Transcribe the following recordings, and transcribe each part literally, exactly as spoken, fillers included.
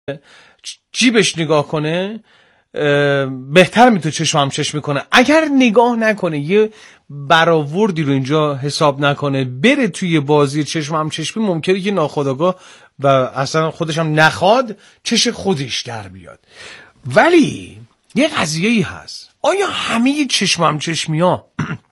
جیبش نگاه کنه بهتر میتونه چشم هم چشم میکنه. اگر نگاه نکنه، یه برآوردی رو اینجا حساب نکنه، بره توی بازی چشم هم چشمی، ممکنه که ناخودآگاه و اصلا خودش هم نخواد چش خودش در بیاد. ولی یه قضیه‌ای هست، آیا همه چشم هم چشمی ها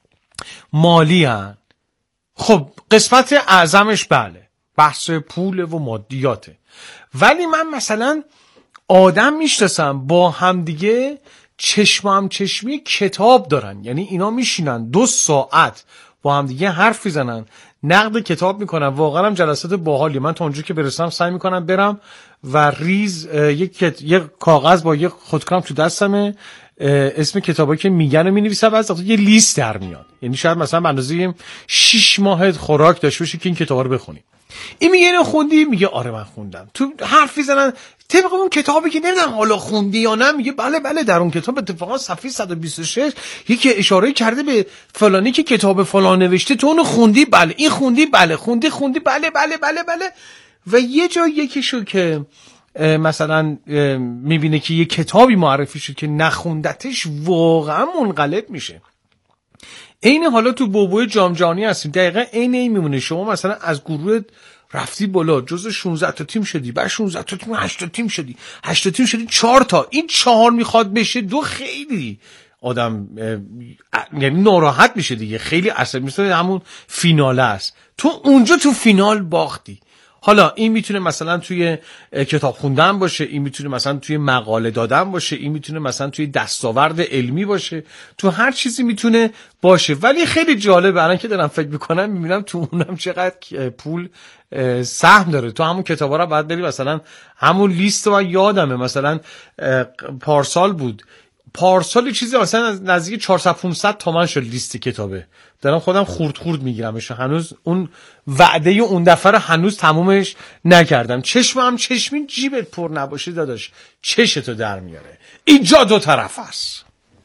مالی هن؟ خب قسمت اعظمش بله، بحث پول و مادیاته. ولی من مثلا آدم میشناسم با همدیگه چشم هم چشمی کتاب دارن، یعنی اینا میشینن دو ساعت با همدیگه حرف میزنن، نقد کتاب میکنن. واقعا هم جلسات باحالی. من تا اونجا که برسم سعی میکنم برم و ریز یک یک کاغذ با یک خودکار تو دستمه، اسم کتابایی که میگن رو مینویسم، بعد وقتی یه لیست در میاد. یعنی شاید مثلا به اندازه شش ماه خوراک داشته باشی که این کتابا رو بخونی. این میگه اینو خوندی؟ میگه آره من خوندم. تو حرف میزنن طبق اون کتابی که نمیدونم حالا خوندی یا نه، میگه بله بله در اون کتاب اتفاقا صفحه صد و بیست و شش یکی اشاره کرده به فلانی که کتاب فلان نوشته، تو اونو خوندی؟ بله. این خوندی؟ بله. خوندی خوندی بله بله بله بله. و یه جا یکیشو که مثلا میبینه که یه کتابی معرفی شد که نخوندتش، واقعا منقلب میشه. عین حالا تو بوبوی جام جهانی هستیم، دقیقاً عین این میمونه. شما مثلا از گروه رفتی بالا، جزو شانزده تا تیم شدی، بعد شانزده تا تیم هشت تا تیم شدی، هشت تا تیم شدی چهار تا، این چهار میخواد بشه دو، خیلی آدم یعنی ناراحت میشه دیگه، خیلی عصبی میشه. همون فیناله است، تو اونجا تو فینال باختی. حالا این میتونه مثلا توی کتاب خوندن باشه، این میتونه مثلا توی مقاله دادن باشه، این میتونه مثلا توی دستاورد علمی باشه، تو هر چیزی میتونه باشه. ولی خیلی جالبه الان که دارم فکر میکنم میبینم تو اونم چقدر پول سهم داره. تو همون کتابا رو بعد بری مثلا همون لیست رو یادمه، مثلا پارسال بود، پارسال چیزی مثلا نزدیک چهارصد پانصد تومان شد لیست کتابه. دارم خودم خورد خورد میگیرمش، هنوز اون وعده اون دفعه رو هنوز تمومش نکردم. چشم هم چشمی جیبت پر نباشه داداش چشتو در میاره. اینجا دو طرف است.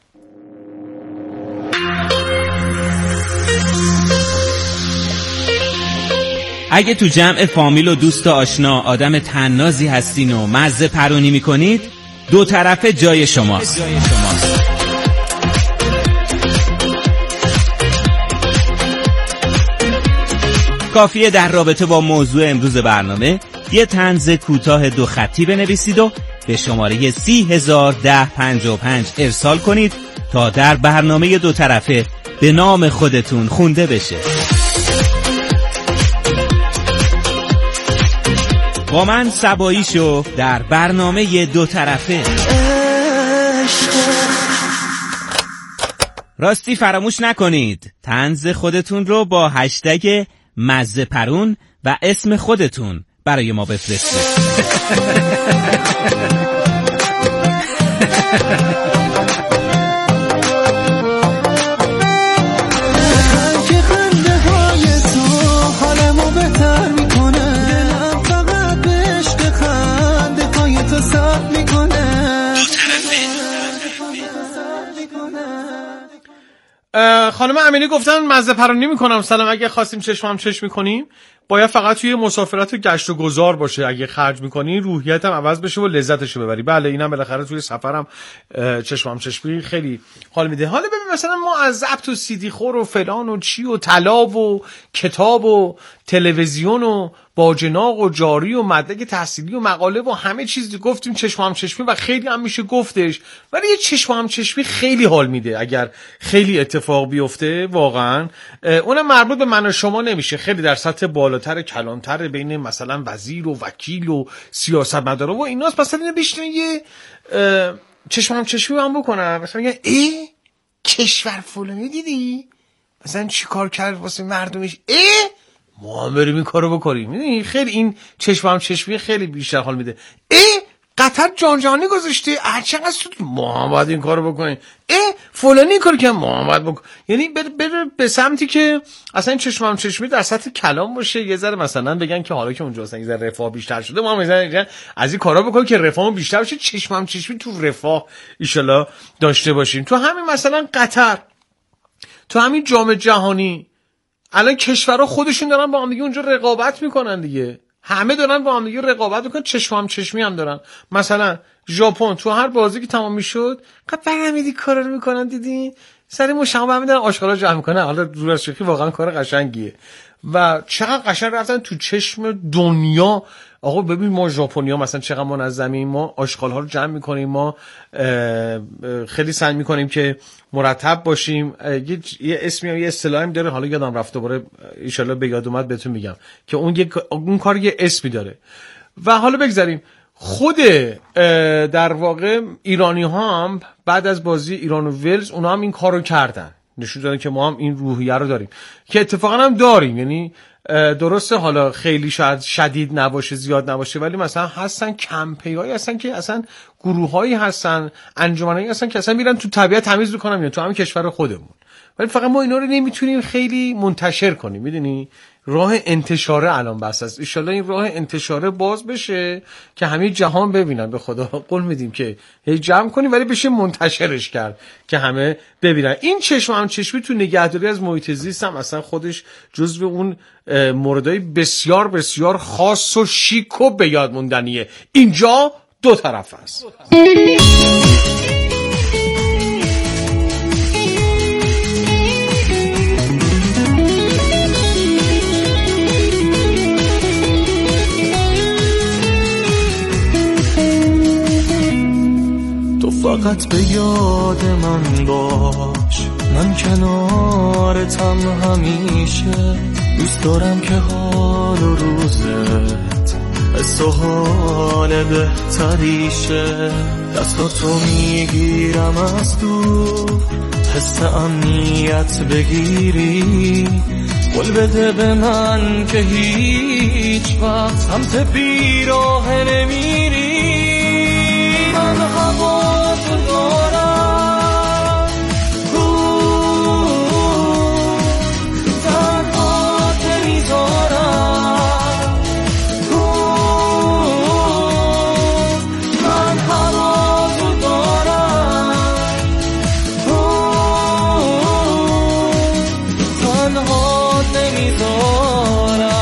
اگه تو جمع فامیل و دوست و آشنا آدم طنازی هستین و مزه پرونی میکنید، دو طرفه جای شماست. کافیه در رابطه با موضوع امروز برنامه یه طنز کوتاه دو خطی بنویسید و به شماره سی هزار ده پنجاه و پنج ارسال کنید تا در برنامه دو طرفه به نام خودتون خونده بشه. با من سبایی شو در برنامه دو طرفه. راستی فراموش نکنید طنز خودتون رو با هشتگ مزه پرون و اسم خودتون برای ما بفرستید. خانم امینی گفتن مزه پرانی میکنم. سلام، اگه خواستیم چشم هم چشم میکنیم باید فقط توی مسافرت و گشت و گذار باشه. اگه خرج میکنی روحیت هم عوض بشه و لذتشو ببری. بله اینم بالاخره توی سفرم چشم هم چشمی خیلی حال میده. حالا ببین مثلا ما از ضبط و سیدی خور و فلان و چی و طلا و کتاب و تلویزیون و باجناق و جاری و مدرک تحصیلی و مقاله و همه چیز گفتیم چشم هم چشمی و خیلی هم میشه گفتش. ولی یه چشم هم چشمی خیلی حال میده اگر خیلی اتفاق بیفته واقعا. اونم مربوط به من و شما نمیشه، خیلی در سطح بالاتر کلانتر بین مثلا وزیر و وکیل و سیاستمدار و ایناست. مثلا اینو بشنن یه چشم هم چشمی هم بکنن، مثلا میگن ای کشور فلانی دیدی مثلا چی کار کرد واسه مردمش، ای ما هم بریم این کارو بکنیم. میدونی خیلی این چشم هم چشمی خیلی بیشتر حال میده. ای قطر جام جهانی گذاشته هرچقدر شد ما هم باید این کارو بکنیم، ای فلانی این کارو که ما هم باید بکنیم. یعنی بره بر به سمتی که اصلا این چشم هم چشمی در سطح کلام باشه. یه ذره مثلا بگن که حالا که اونجا اصلا یه ذره رفاه بیشتر شده ما هم مثلا از این کارا بکنیم که رفاه بیشتر بشه، چشم هم چشمی تو رفاه ان شاءالله داشته باشیم. تو همین مثلا قطر، تو همین جام جهانی الان کشورها خودشون دارن با هم دیگه اونجا رقابت میکنن دیگه. همه دارن با هم دیگه رقابت میکنن، چشم هم چشمی هم دارن. مثلا ژاپن تو هر بازی که تمام میشد قبل برنمیدی کارا رو میکنن، دیدین سری مشابه هم میدن آشغالا جمع میکنن. حالا دور از شوخی واقعا کار قشنگیه و چقدر قشنگ رفتن تو چشم دنیا. آقا ببین ما ژاپنی‌ها مثلا چقدر منظمیم، ما آشغال‌ها رو جمع می‌کنیم، ما خیلی سعی می‌کنیم که مرتب باشیم. یه اسمی و یه اصطلاحی داره، حالا یادم رفت، دوباره ان شاءالله به یاد اومد بهتون میگم که اون یک اون کار یه اسمی داره. و حالا بگذاریم خود در واقع ایرانی‌ها هم بعد از بازی ایران و ولز اونا هم این کارو کردن، نشون دادن که ما هم این روحیه رو داریم که اتفاقا هم داریم. یعنی درسته حالا خیلی شاید شدید نباشه، زیاد نباشه، ولی مثلا هستن کمپی‌هایی هستن که اصلا گروه‌هایی هستن، انجمنایی هستن که اصلا میرن تو طبیعت تمیز میکنن، میان تو همین کشور خودمون، ولی فقط ما اینا رو نمیتونیم خیلی منتشر کنیم. میدونی راه انتشاره الان بس است. ان شاءالله این راه انتشاره باز بشه که همه جهان ببینن. به خدا قول میدیم که هی جمع کنیم ولی بشه منتشرش کرد که همه ببینن. این چشم هم چشمی تو نگهداری از محیط زیست هم اصلا خودش جزو اون موردهای بسیار بسیار خاص و شیک و به یاد موندنیه. اینجا دو طرف است. فقط به یاد من باش، من کنارتم همیشه. دوست دارم که حال و روزت حس و حال بهتریشه. دستاتو میگیرم از دور، حس امنیت بگیری. قول بده به من که هیچ وقت سمت بیراه نمیری. من هوا تو دارم، تنها نمیذارم. من هوا تو دارم، تنها نمیذارم.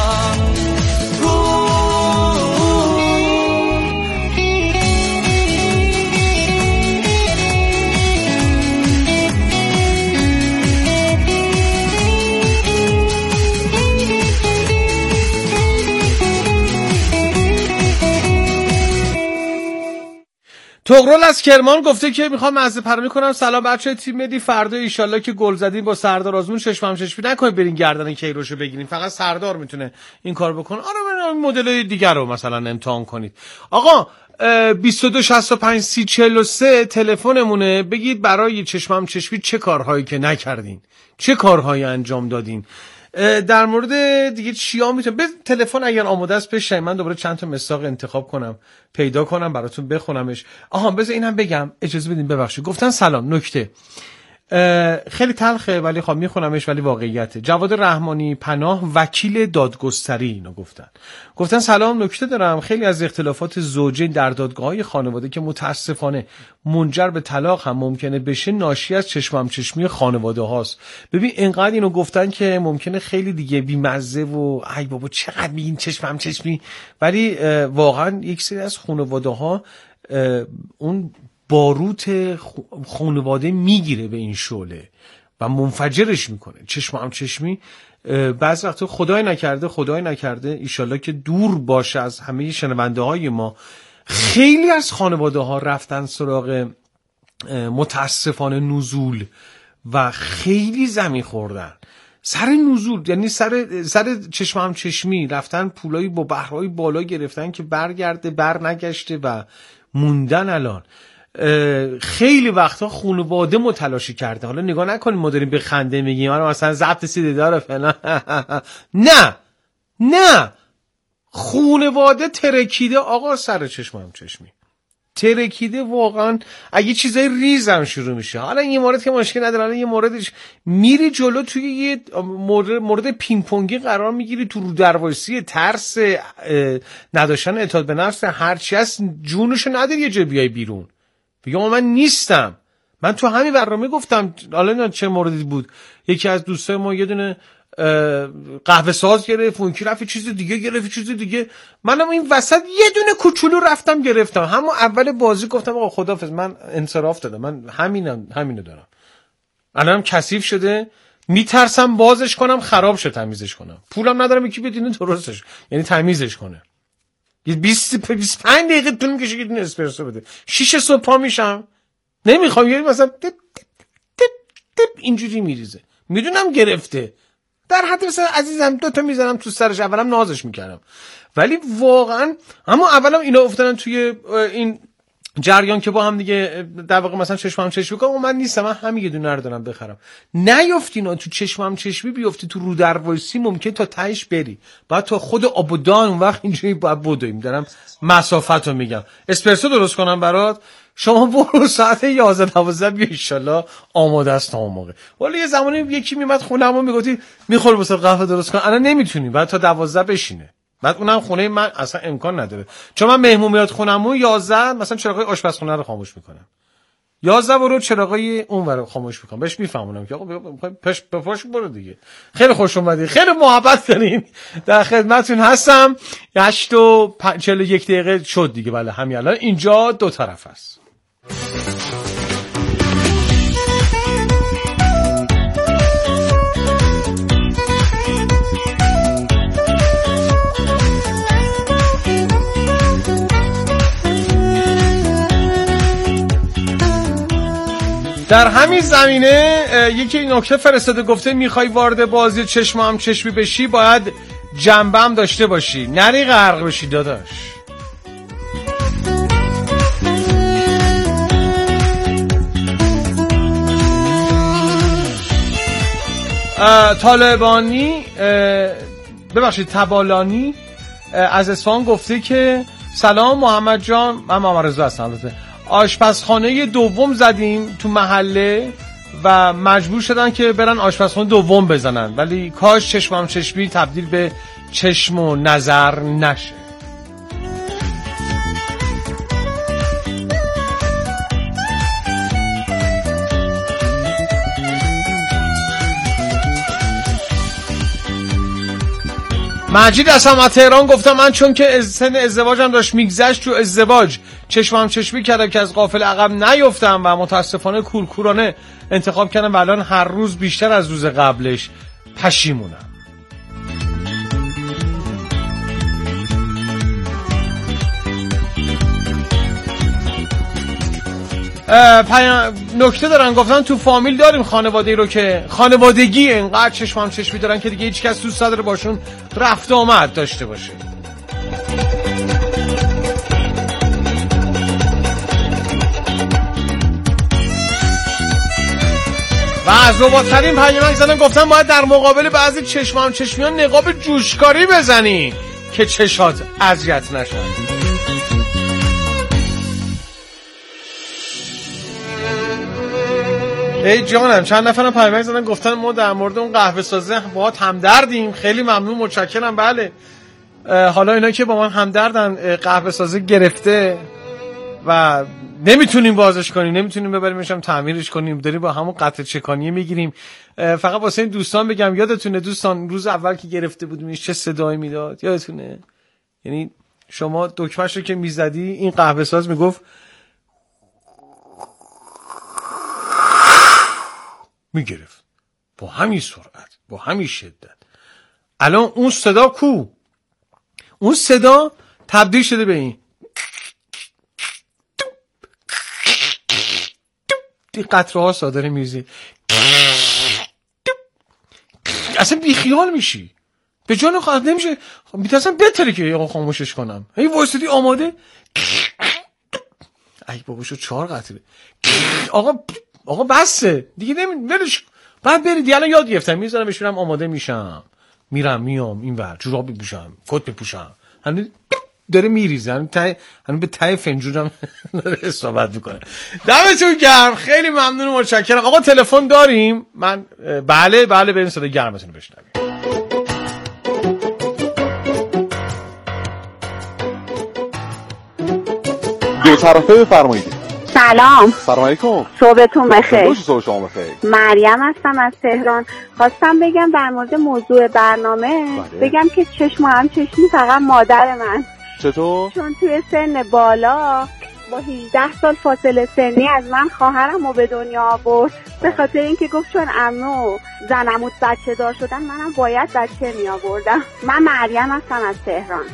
تغرل از کرمان گفته که میخوام مزه پرمی کنم. سلام بچه تیم ملی، فردا ایشالله که گل زدین با سردار آزمون شش هم شش نکنید برین گردن کیروشو بگیرین، فقط سردار میتونه این کار بکنه. آره مدلای دیگر رو مثلا امتحان کنید. آقا بیست و دو شصت و پنج سی چهل و سه تلفنمونه، بگید برای چشمم چشمی چه کارهایی که نکردین، چه کارهایی انجام دادین. در مورد دیگه چیا میتونم به تلفن اگر آماده است بشه من دوباره چند تا مساق انتخاب کنم پیدا کنم براتون بخونمش. آها بذار اینم بگم، اجازه بدین ببخشید. گفتن سلام، نکته خیلی تلخه ولی خب میخونمش ولی واقعیته. جواد رحمانی پناه وکیل دادگستری اینو گفتن. گفتن سلام، نکته دارم. خیلی از اختلافات زوجین در دادگاه‌های خانواده که متاسفانه منجر به طلاق هم ممکنه بشه ناشی از چشم هم چشمی خانواده هاست. ببین اینقدر اینو گفتن که ممکنه خیلی دیگه بیمزه و ای بابا چقدر میگین چشم هم چشمی، ولی واقعا یک سری از خانواده ها اون باروت خانواده میگیره به این شعله و منفجرش میکنه. چشم هم چشمی بعض وقتا خدای نکرده خدای نکرده ایشالله که دور باشه از همه شنونده های ما. خیلی از خانواده ها رفتن سراغ متاسفانه نزول و خیلی زمین خوردن سر نزول، یعنی سر سر چشم هم چشمی رفتن پولایی با بهرهای بالا گرفتن که برگرده بر نگشته و موندن. الان خیلی وقتا خانواده متلاشی کرده. حالا نگاه نکنیم ما داریم به خنده میگیم آره مثلا ضبط سیدی داره فلان نه نه، خانواده ترکیده آقا سر چشم هم چشمی ترکیده واقعا. اگه چیزای ریزم شروع میشه، حالا این مورد که مشکل نداره، حالا یه موردش میری جلو توی یه مورد, مورد پینگ پونگی قرار میگیری، تو رو دروایسی ترس نداشتن اعتماد به نفس هرچی هست جونشو نداری یه جا بیای بیرون بگم من نیستم، من تو همین برنامه گفتم، حالا چه موردی بود، یکی از دوستای ما یه دونه قهوه ساز گرفت، اون کی رفت چیز دیگه گرفت، چیز دیگه. منم این وسط یه دونه کوچولو رفتم گرفتم. همون اول بازی گفتم آقا خداحافظ، من انصراف دادم، من همینم همینو دارم. الانم کثیف شده، میترسم بازش کنم خراب شه، تمیزش کنم. پولم ندارم یکی بدینه درستش، یعنی تمیزش کنه. یه بیست بیست و پنج دقیقه طول میکشه یه دونه اسپرسو بده. شیش صبح پا میشم، نمیخوام، یعنی مثلا تپ تپ تپ اینجوری میریزه. میدونم گرفته، در حد مثلا عزیزم دو تا میزنم تو سرش، اولم نازش میکردم، ولی واقعا اما اولم اینا افتادن توی این جریان که با هم دیگه در واقع مثلا چشمم چشمی کنم، من نیستم، من همین یه دونه رو دارم بخرم. نیافتی اینا تو چشمم چشمی، بیافتی تو رو در وایسی ممکن تا تهش بری، بعد تو خود آبودان اون وقت اینجوری باید بدویم. دارم مسافت رو میگم. اسپرسو درست کنم برات، شما برو ساعت یازده دوازده بیا ان شاء الله آماده است تا اون موقع. ولی یه زمانی یکی میمد خونه‌مو میگفتی میخوره واسه قهوه درست کن، الان نمیتونی، بعد تا دوازده بشینه، بعد اونم خونه من اصلا امکان نداره، چون من مهمون میاد خونمون یازده مثلا چراغای آشپزخونه رو خاموش میکنم، یازده برو چراغای اون رو خاموش میکنم، بهش میفهمونم که آقا پش بپاش برو دیگه. خیلی خوش اومدید، خیلی محبت دارین، در خدمتتون هستم. هشت و چهل و یک دقیقه شد دیگه. بله همین الان اینجا دو طرف است. در همین زمینه یکی نکته فرستاده، گفته میخوای وارد بازی چشم هم چشمی بشی باید جنبه هم داشته باشی، نری غرق بشی داداش. طالبانی ببخشید تبالانی از اصفهان گفته که سلام محمد جان، من محمد رضا هستم. البته آشپزخانه دوم زدیم تو محله و مجبور شدن که برن آشپزخانه دوم بزنن، ولی کاش چشمم چشمی تبدیل به چشم و نظر نشه. مجید اصلا از تهران گفتم من چون که سن ازدواجم داشت میگذشت تو ازدواج چشمم چشمی کردم که از غافل عقب نیفتم و متاسفانه کورکورانه انتخاب کردم و الان هر روز بیشتر از روز قبلش پشیمونم. نکته دارن گفتن تو فامیل داریم خانواده‌ای رو که خانوادگی اینقدر چشمم چشمی دارن که دیگه هیچ کس دوست نداره باشون رفت و آمد داشته باشه. و از زبادترین پیامک زدن گفتن باید در مقابل بعضی چشمم چشمیان نقاب جوشکاری بزنی که چشات اذیت نشن. ای جانم چند نفرم پیامک زدن گفتن ما در مورد اون قهوه سازه باهات همدردیم. خیلی ممنون، متشکرم. بله حالا اینا که با من همدردن، قهوه سازه گرفته و نمیتونیم بازش کنیم، نمیتونیم ببریمش هم تعمیرش کنیم، داریم با همون قطع چکانیه میگیریم. فقط واسه این دوستان بگم، یادتونه دوستان روز اول که گرفته بودیم چه صدایی میداد؟ یادتونه؟ یعنی شما دکمه‌شو که میزدی این قهوه ساز میگفت میگرفت با همین سرعت، با همین شدت. الان اون صدا کو؟ اون صدا تبدیل شده به این دی قطره ها صادر میزی، اصلا بیخیال میشی، به جان خواهد نمیشه. میترسم بهتره که یه خاموشش کنم. این واسطی آماده ای بابا شو چهار قطره. آقا آقا بسه دیگه، نمی ولش بعد برید. الان یاد گرفتم میذارم بشورم آماده میشم، میرم میام این ور جوراب میپوشم، کت میپوشم، هنوز داره میریزه، هنوز ته هنوز به ته فنجونم داره اصابت میکنه. دمتون گرم، خیلی ممنون و متشکرم. آقا تلفن داریم؟ من بله بله بریم صدا گرمتون رو بشنویم. دو طرفه بفرمایید. سلام. سلام علیکم. صبحتون بخیر. روز صبح شما بخیر. مریم هستم از تهران. خواستم بگم در مورد موضوع برنامه بله. بگم که چشم هم چشمی فقط مادر من. چطور؟ چون توی سن بالا با هجده سال فاصله سنی از من خواهرم رو به دنیا آورد، به خاطر اینکه گفت چون عمو زنموت بچه دار شدن منم باید بچه می آوردم. من مریم هستم از تهران.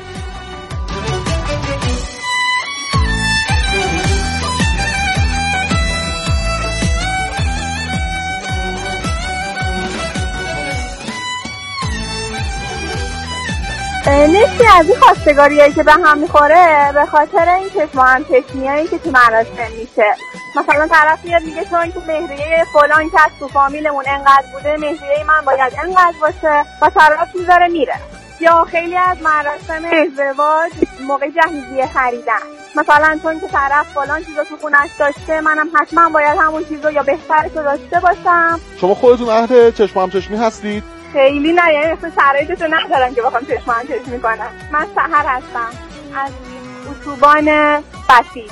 نشتی از این خواستگاریایی که به هم میخوره به خاطر این چشم هم چشمیایی که تو مراسم میشه. مثلا طرف میاد میگه چون که مهریه فلان کس تو فامیلمون انقدر بوده مهریه من باید انقدر باشه و طرف میذاره میره. یا خیلی از مراسم ازدواج موقع جهیزیه خریدن، مثلا چون که طرف فلان چیزا تو خونش داشته منم حتما باید همون چیزو یا بهترش رو داشته باشم. شما خودتون اهل چشم هم چشمی هستید؟ خیلی نه، یعنی اصلا شرایطشو ندارم که بخوام چشم هم چشمی کنم. من سحر هستم از اتوبان بسیج.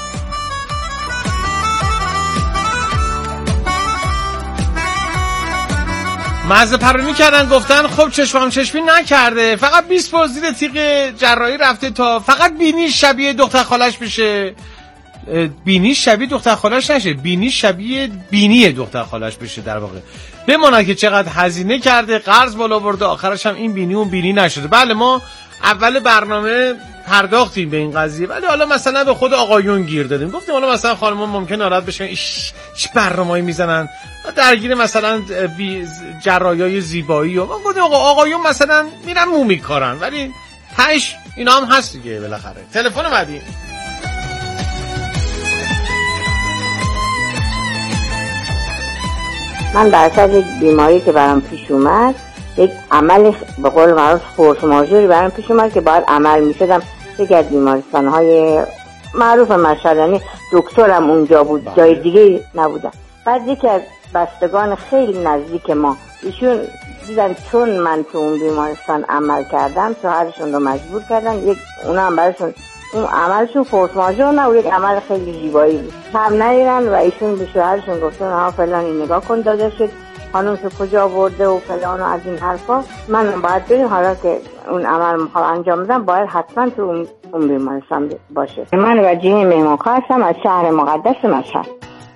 مزه پرونی کردن گفتن خب چشم هم چشمی نکرده، فقط بیست بار زیر تیغ جراحی رفته تا فقط بینی شبیه دختر خالش بشه. بینی شبیه دختر خالش نشه، بینی شبیه بینی دختر خالش بشه. در واقع بماند که چقدر هزینه کرده، قرض بالا برده، آخرش هم این بینی اون بینی نشده. بله ما اول برنامه پرداختیم به این قضیه، ولی حالا مثلا به خود آقایون گیر دادیم، گفتیم حالا مثلا خانم‌ها ممکن ناراحت بشن ایش چه برنامه‌ای میزنن درگیر مثلا جراحی‌های زیبایی و گفتیم آقا آقایون مثلا میرن مو میکارن، ولی تاش اینا هم هست دیگه بالاخره. تلفن بعدی. من در اثر یک بیماری که برام پیش اومد یک عمل به قول معروف فورس ماژوری برام پیش اومد که باید عمل میشدم. یکی از بیمارستان‌های معروف مشهد، یعنی دکترم اونجا بود، جای دیگه نبودم. بعد یکی از بستگان خیلی نزدیک ما ایشون دیدن چون من تو اون بیمارستان عمل کردم شوهرشون رو مجبور کردن، یک اونا هم براشون اون عملشون فورس ماژور نه، یک عمل خیلی زیبایی بود، هم ندیدن و ایشون به شوهرشون گفتن ها فلان این نگاه کن داداشت خانم تو کجا برده و فلان و از این حرفا. من باید بریم حالا که اون عمل میخوام انجام بدم باید حتما تو اون, اون بیمارستان باشه. من وجیه مهمانخواه هستم از شهر مقدس مشهد.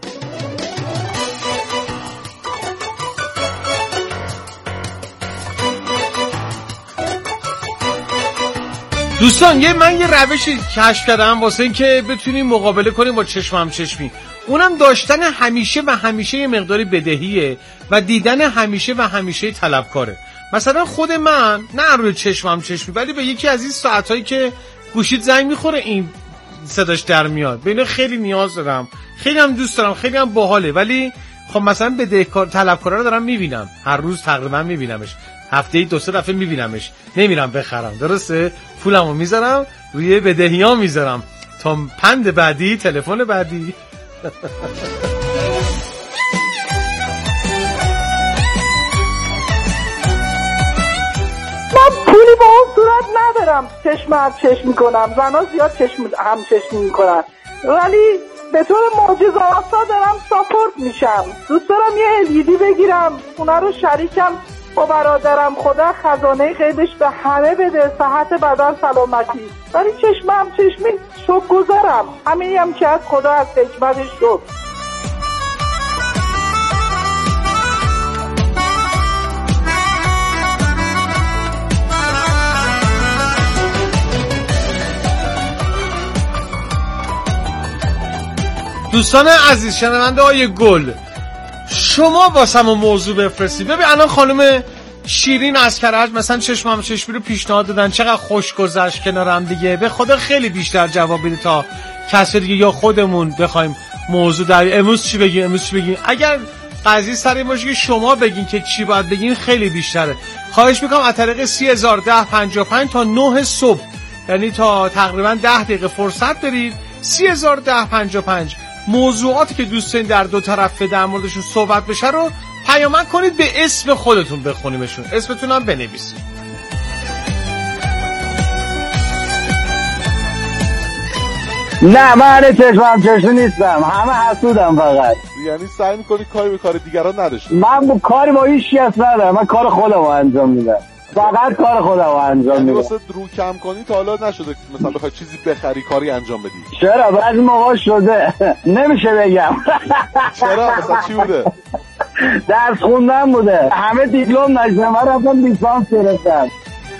دوستان یه من یه روشی کشف کردم واسه این که بتونیم مقابله کنیم با چشم هم چشمی، اونم داشتن همیشه و همیشه یه مقداری بدهیه و دیدن همیشه و همیشه طلبکاره. مثلا خود من نه روی چشم هم چشمی ولی به یکی از این ساعتایی که گوشیت زنگ میخوره این صداش در میاد، به اینا خیلی نیاز دارم، خیلی هم دوست دارم، خیلی هم باحاله، ولی خب مثلا بدهکار طلبکارا رو دارم میبینم، هر روز تقریبا میبینمش، هفته ای دو سه دفعه میبینمش، نمیرم بخرم، درسته؟ پولمو میذارم روی بدهی‌ها میذارم تا پند بعدی، تلفن بعدی. من پولی با اون صورت ندارم چشم هم چشم میکنم، زنها زیاد چشم هم چشم میکنن، ولی به طور معجزه آسا دارم ساپورت میشم. دوست دارم یه الیدی بگیرم خونه رو شریکم با برادرم، خدا خزانه غیبش به همه بده، صحت بدن سلامتی، ولی چشمم چشمی شک گذارم، همینی هم که از خدا از حکمتش شد. دوستان عزیز شنونده های گل، شما واسم موضوع بفرستید. ببین الان خانم شیرین از کرج مثلا چشم هم چشمی رو پیشنهاد دادن، چقدر خوش گذشت کنارم دیگه، به خدا خیلی بیشتر جواب بده تا کسی دیگه یا خودمون بخوایم موضوع در امروز چی بگیم امروز چی بگیم. اگر قضیه سر این باشه که شما بگین که چی باید بگین خیلی بیشتره. خواهش میکنم از طریق سی هزار ده پنجاه و پنج تا نه صبح، یعنی تا تقریبا ده دقیقه فرصت دارید، سی هزار ده پنجاه و پنج موضوعاتی که دوست دارین در دو طرف در موردشون صحبت بشه رو پیامک کنید، به اسم خودتون بخونیمشون، اسمتون هم بنویسید. نه من چشمم چشمی نیستم، همه حسودم فقط. یعنی سعی میکنی کاری به کار دیگران نداشتی؟ من با کاری با هیچ کس ندارم، من کار خودم رو انجام میدم، فقط کار خودم رو انجام میدم. واسه رو کم کنی تا حالا نشده مثلا بخوای چیزی بخری کاری انجام بدی؟ چرا بعضی موقع شده نمیشه بگم. چرا مثلا چی بوده؟ درس خوندن بوده، همه دیپلم نشدم، من رفتم لیسانس گرفتم.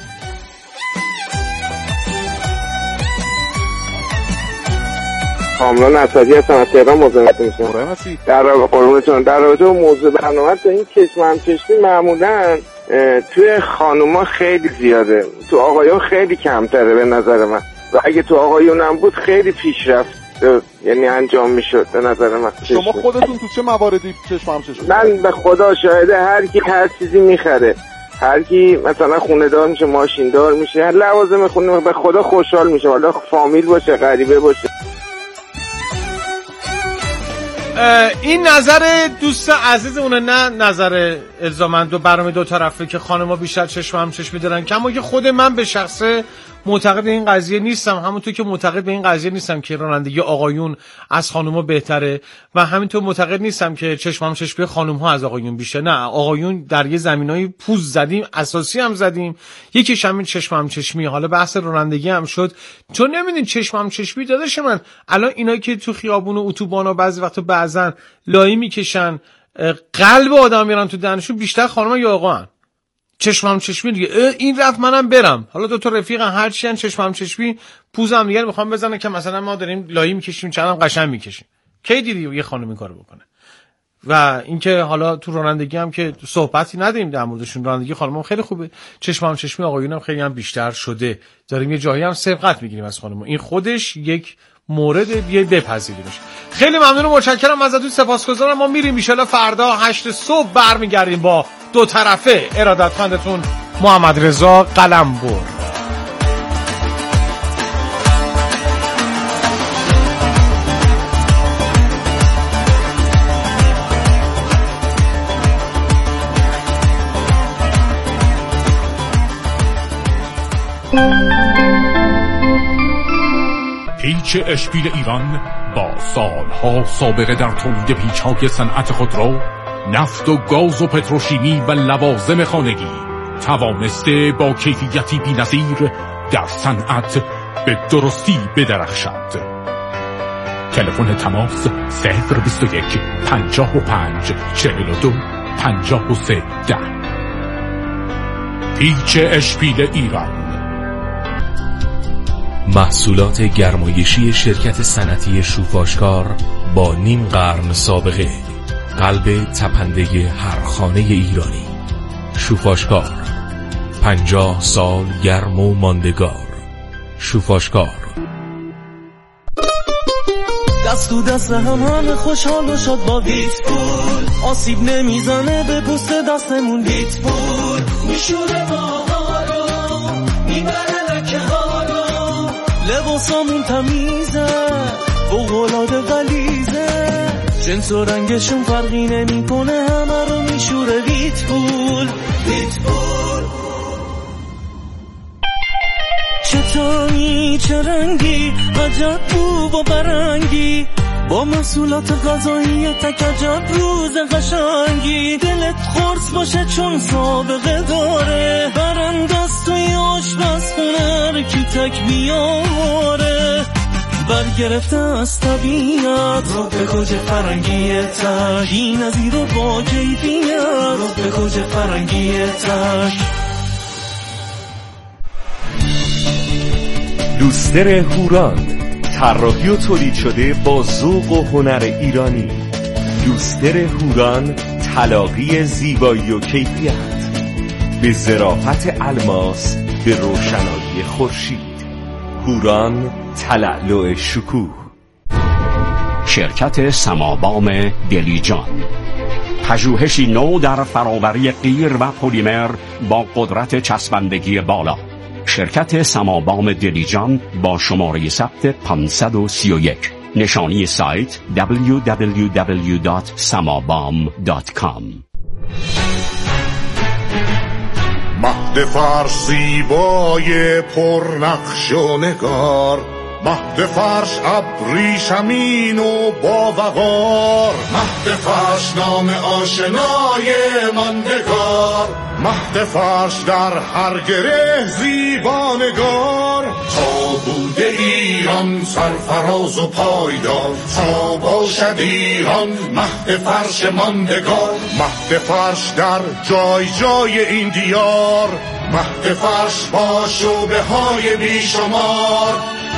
کامران اسدی هستم از تهران مزاحمتون میشم. در رابطه قربونتون در رابطه با موضوع برنامه تو این چشم همچشمی معمولا توی خانوما خیلی زیاده، تو آقایون خیلی کمتره به نظر من، و اگه تو آقایون هم بود خیلی پیشرفت یعنی انجام میشد به نظر من. شما خودتون تو چه مواردی چشم همچشمی؟ من به خدا شاهده هر کی هر چیزی میخره، هر کی مثلا خونه دار میشه، ماشین دار میشه، هر لوازم خونه به خدا خوشحال میشه، حالا فامیل باشه غریبه باشه. این نظر دوست عزیز اونه، نه نظر الزامند و برنامه دو طرفه که خانم‌ها بیشتر چشم هم چشمی دارن، کما که خود من به شخصه معتقد به این قضیه نیستم، همونطور که معتقد به این قضیه نیستم که رانندگی آقایون از خانم‌ها بهتره و همینطور معتقد نیستم که چشم هم چشمی خانم‌ها از آقایون بیشتر. نه، آقایون در یه زمینای پوز زدیم، اساسی هم زدیم، یکیش همین چشم هم چشمی. حالا بحث رانندگی هم شد، تو نمیدین چشم هم چشمی داداش من، الان اینایی که تو خیابون و اتوبانا بعضی وقتا بعضن لایی میکشن قلب آدم میرن تو دهنشون، بیشتر خانم‌ها یا آقاان؟ چشم هم چشمی دیگه، این رفت منم برم. حالا دو تا رفیقن هر چی ان چشم هم چشمی پوزم دیگه میخوام بزنن که مثلا ما داریم لایی میکشیم چندم قشنگ میکشیم. کی دیدی یه خانم این کارو بکنه؟ و اینکه حالا تو رانندگی هم که صحبتی نداریم در موردشون، رانندگی خانم‌ها خیلی خوبه، چشم هم چشمی آقایون هم خیلی هم بیشتر شده، داریم یه جایی هم سبقت میگیریم از خانم‌ها، این خودش یک مورد بیاید بپذیریمش. خیلی ممنون و متشکرم ازتون، سپاسگزارم. ما میریم ان شاءالله فردا هشت صبح برمیگردیم با دو طرفه. ارادتمندتون محمد رضا قلمبر. پیچ اشبیل ایران با سالها سابقه در تولید پیچ‌های صنعت خودرو، نفت و گاز و پتروشیمی و لوازم خانگی توانسته با کیفیتی بی‌نظیر در صنعت به درستی بدرخشد. تلفن تماس صفر بیست و یک پنجاه و پنج چهل و دو پنجاه و سه ده. پیچ اشبیل ایران. محصولات گرمایشی شرکت صنعتی شوفاشکار با نیم قرن سابقه، قلب تپنده هر خانه ایرانی. شوفاشکار، پنجاه سال گرم و ماندگار. شوفاشکار. دست تو دست هم همه خوشحال و شاد با ویتپول، آسیب نمیزنه به پوست دستمون. ویتپول میشوره ماها رو، میبره لکه ها رو، لباسامون تمیزه، فوق‌العاده غلیظه، جنس و رنگشون فرقی نمیکنه، همه رو میشوره ویتپول. ویتپول چطوری چه رنگی، عجب بو و برنگی، با محصولات غذایی تک عجب روز قشنگی، دلت خورس باشه چون سابقه داره، برندست توی آشپزخونه کی تک بیاره، برگرفته از طبیعت رو به گوجه فرنگی تک، این نظیر رو با کیفیت رو به گوجه فرنگی تک. لوستر هوران، طراحی و تولید شده با ذوق و هنر ایرانی. لوستر هوران، تلاقی زیبایی و کیفیت به ظرافت الماس، به روشنایی خورشید. هوران، تلألؤ شکوه. شرکت سمابام دلیجان، پژوهشی نو در فراوری قیر و پلیمر با قدرت چسبندگی بالا. شرکت سمابام دلیجان با شماره ثبت پانصد و سی و یک. نشانی سایت دبلیو دبلیو دبلیو دات سمابام دات کام. مهد فارسی بای پرنقش و نگار، مهد فرش ابریشمین و با وقار، مهد فرش نام آشنای ماندگار، مهد فرش در هر گره زیبانگار. تا بوده ایران سرفراز و پایدار، تا باشد ایران مهد فرش ماندگار. مهد فرش در جای جای این دیار، مهد فرش با شعبه های بیشمار.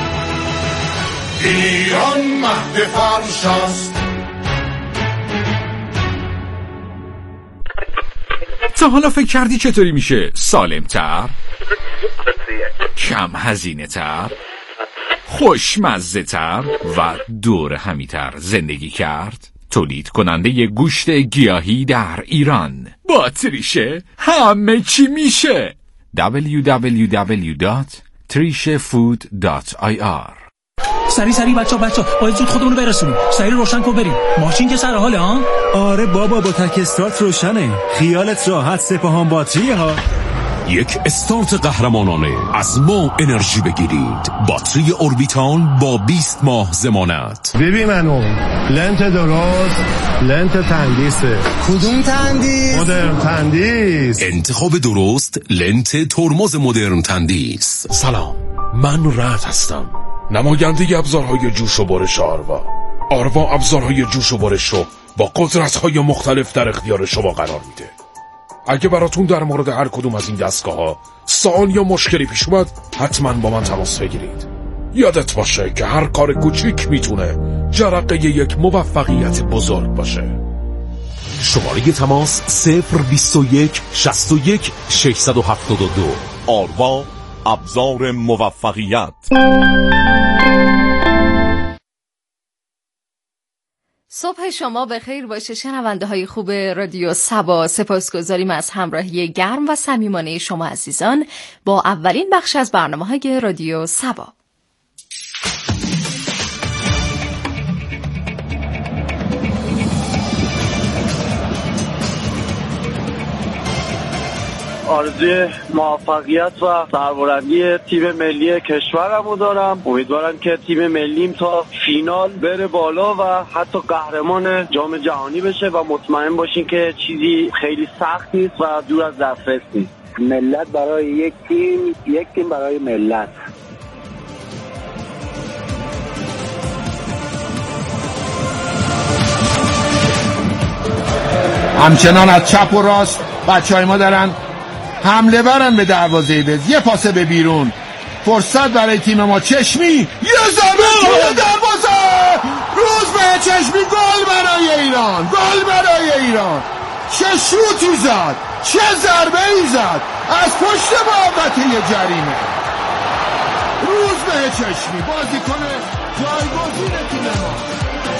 ایران مهد فرش است. تا حالا فکر کردی چطوری میشه سالمتر، کم هزینه تر، خوشمزه تر و دور همیتر زندگی کرد؟ تولید کننده گوشت گیاهی در ایران با تریشه همه چی میشه. دبلیو دبلیو دبلیو دات تریشه فود دات آی آر. سری سری بچا بچا باید زود خودمون رو برسونیم. سری روشن کن بریم. ماشین که سر حاله ها؟ آره بابا با تک استارت روشنه. خیالت راحت، سپاهان باتری ها. یک استارت قهرمانانه از ما انرژی بگیرید. باتری اوربیتال با بیست ماه ضمانت. ببین منو لنت درست، لنت تندیسه. کدوم تندیس؟ مدرن تندیس. انتخاب درست لنت ترمز مدرن تندیس. سلام، من رعد هستم، نماینده ابزارهای جوش و برش آروا. آروا ابزارهای جوش و برش رو با قدرت‌های مختلف در اختیار شما قرار میده. اگه براتون در مورد هر کدوم از این دستگاه‌ها سوال یا مشکلی پیش اومد، حتما با من تماس بگیرید. یادت باشه که هر کار کوچیک میتونه جرقه یک موفقیت بزرگ باشه. شماره تماس صفر بیست و یک شصت و یک ششصد و هفتاد و دو. آروا ابزار موفقیت. صبح شما به خیر باشه شنونده های خوب رادیو سبا. سپاسگزاریم از همراهی گرم و صمیمانه شما عزیزان با اولین بخش از برنامه‌های رادیو سبا. آرزوی موفقیت و سربلندی تیم ملی کشورمو دارم. امیدوارم که تیم ملیم تا فینال بره بالا و حتی قهرمان جام جهانی بشه و مطمئن باشین که چیزی خیلی سخت نیست و دور از دسترس نیست. ملت برای یک تیم، یک تیم برای ملت. همچنان از چپ و راست بچهای ما دارن حمله برن به دروازه بز. یه پاسه به بیرون، فرصت برای تیم ما. چشمی یه ضربه توی دروازه. روز به چشمی. گل برای ایران، گل برای ایران. چه شوتی زد، چه ضربه ای زد از پشت محوطه جریمه. روز به چشمی بازیکن جایگزین تیم ما.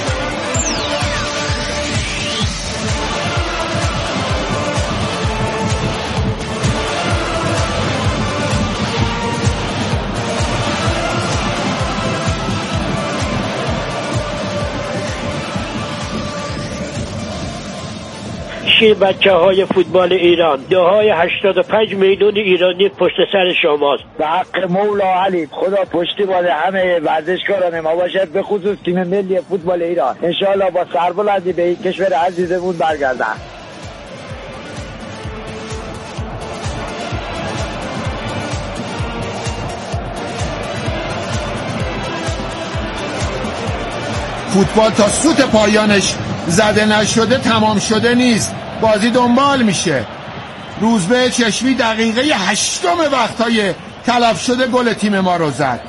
بچه های فوتبال ایران، دههای هشتاد و پنج میلیون ایرانی پشت سر شماست. به حق مولا علی خدا پشتیبان همه ورزشکاران ما باشد، به خصوص تیم ملی فوتبال ایران. انشاءالله با سربلندی به این کشور عزیزمون برگردن. فوتبال تا سوت پایانش زده نشده تمام شده نیست، بازی دنبال میشه. روزبه چشمی دقیقه هشتم وقتای تلف شده گل تیم ما رو زد.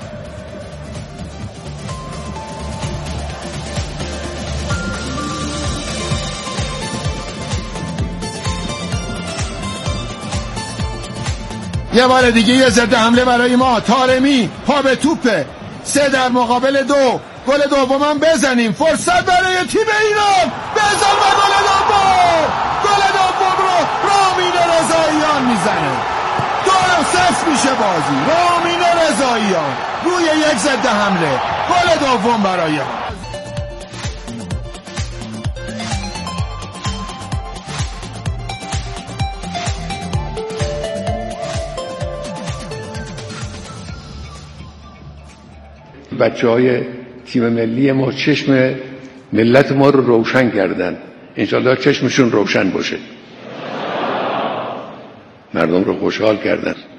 یه بار دیگه یه ضد حمله برای ما. طارمی پا به توپه. سه در مقابل دو. گل دومم بزنیم. فرصت برای تیم ایران. بزن و گل دوم. گل دوم رو رامین رضاییان میزنه. دو صفر میشه بازی. رامین رضاییان روی یک ضد حمله. گل دوم برای ما. بچه های تیم ملی ما چشم ملت ما رو روشن کردن، انشالله چشمشون روشن باشه، مردم رو خوشحال کردن.